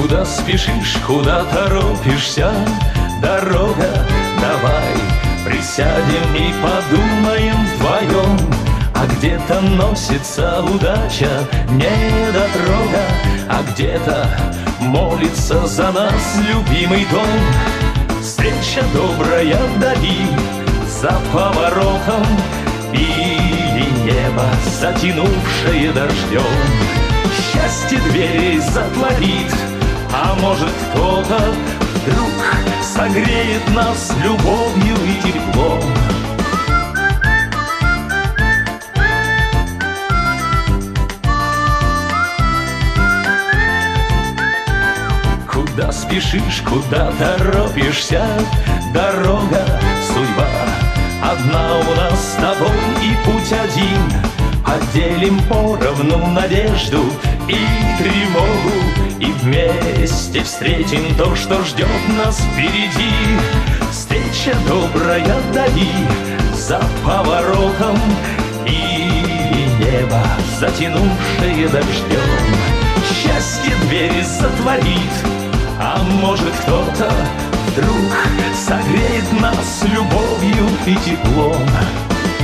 Куда спешишь, куда торопишься, дорога, давай присядем и подумаем вдвоем. А где-то носится удача, недотрога, а где-то молится за нас любимый дом. Встреча добрая вдали, за поворотом, или небо, затянувшее дождем. Счастье дверей затворит, а может кто-то вдруг согреет нас любовью и теплом. Куда спешишь, куда торопишься, дорога, судьба одна у нас с тобой и путь один. Поделим поровну надежду и тревогу, и вместе встретим то, что ждет нас впереди. Встреча добрая вдали, за поворотом, и небо, затянувшее дождем. Счастье двери затворит, а может кто-то вдруг согреет нас любовью и теплом.